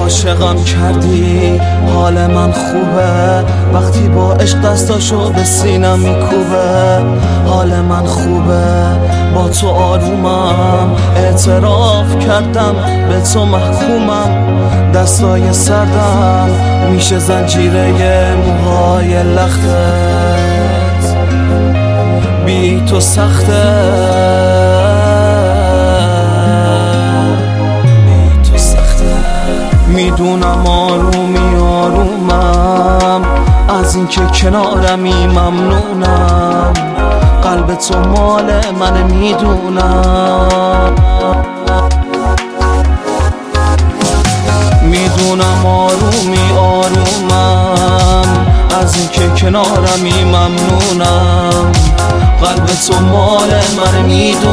عاشقم کردی حال من خوبه وقتی با عشق دستاشو به سینم میکوبه. حال من خوبه با تو آرومم، اعتراف کردم به تو محکومم. دستای سردم میشه زنجیره موهای لختت، بی تو سخته میدونم آرومم از این که کنارمی، ممنونم قلب تو مال من میدونم. میدونم آرومم از این که کنارمی، ممنونم قلب تو مال من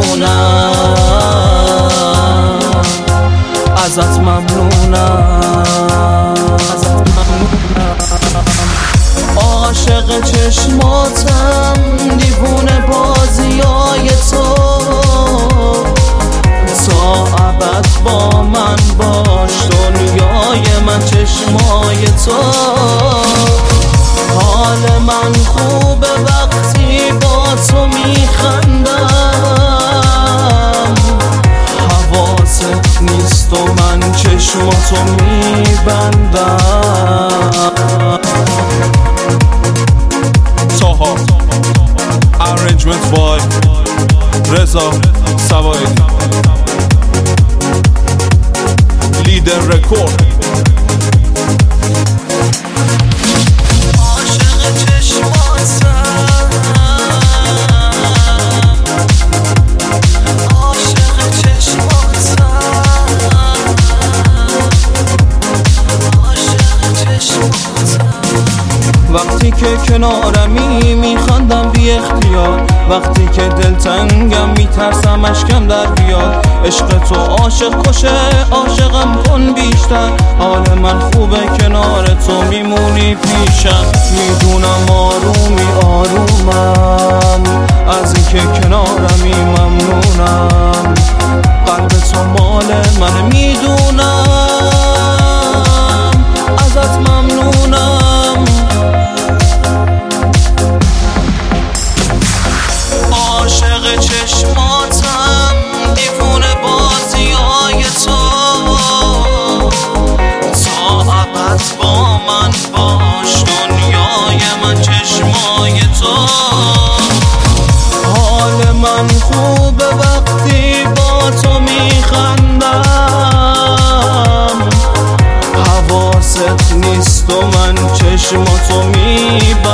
میدونم. ازت ممنونم. عاشق چشماتم، دیوونه بازیای تو، تا ابد با من باش دنیای من چشمای تو. حال من خوبه وقتی با تو میخندم، حواست نیست و من چشماتو میبندم. Taha Arrangement by Reza Savaidi, Leader Record. وقتی که کنارمی میخندم بی اختیار، وقتی که دلتنگم میترسم اشکم در بیاد. عشق تو عاشق کشه، عاشقم کن بیشتر. حال من خوبه کنار تو میمونی پیشم. میدونم آرومم از این که کنارمی، ممنونم قلب تو مال من میدونم. ازت ممنونم. عاشق چشماتم، دیوونه بازیای تو، تا ابد با من باش دنیای من چشمای تو. حال من خوبه وقتی با تو میخندم، حواست نیست و من چشماتو میبندم.